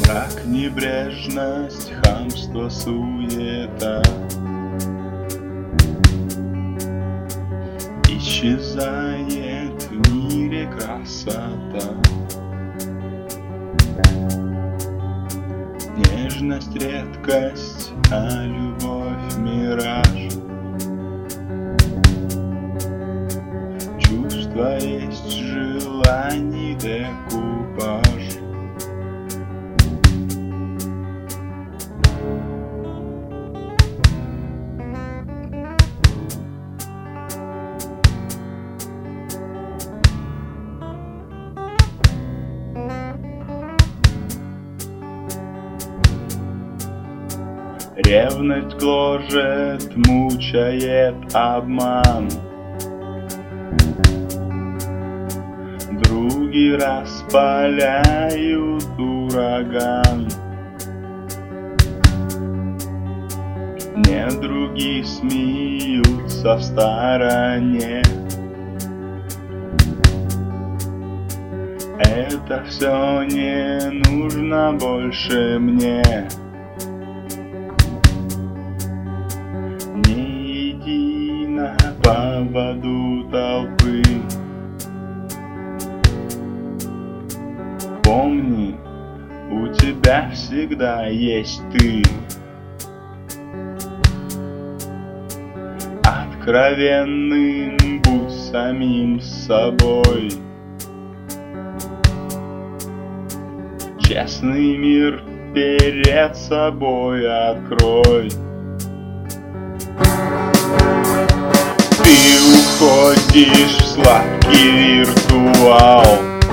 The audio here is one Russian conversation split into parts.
Как небрежность, хамство, суета исчезает в мире красота. Нежность, редкость, а любовь — мираж. Чувство есть, желаний декупаж. Ревность гложет, мучает обман. Други распаляют ураган. Недруги смеются в стороне. Это все не нужно больше мне. Не иди на поводу толпы. Помни, у тебя всегда есть ты. Откровенным будь самим собой. Честный мир перед собой открой. Ты уходишь в сладкий виртуал.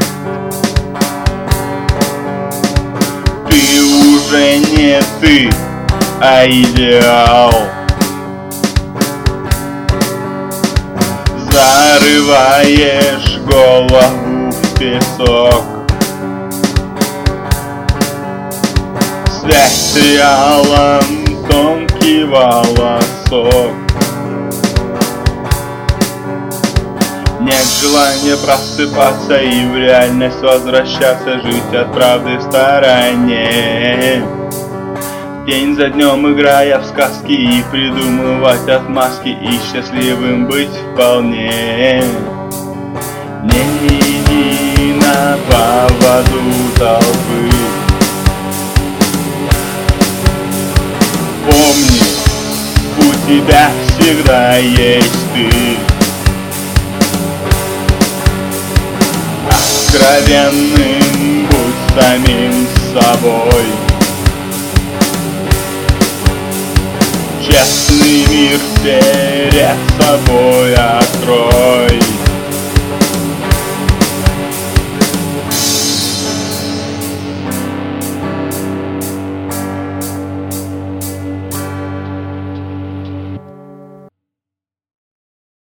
Ты уже не ты, а идеал. Зарываешь голову в песок. Связь с реалом, тонкий волосок. Нет желания просыпаться и в реальность возвращаться, жить от правды в стороне. День за днем играя в сказки и придумывать отмазки, и счастливым быть вполне. Не иди на поводу толпы. Помни, у тебя всегда есть ты. Откровенным будь самим собой. Честный мир перед собой открой.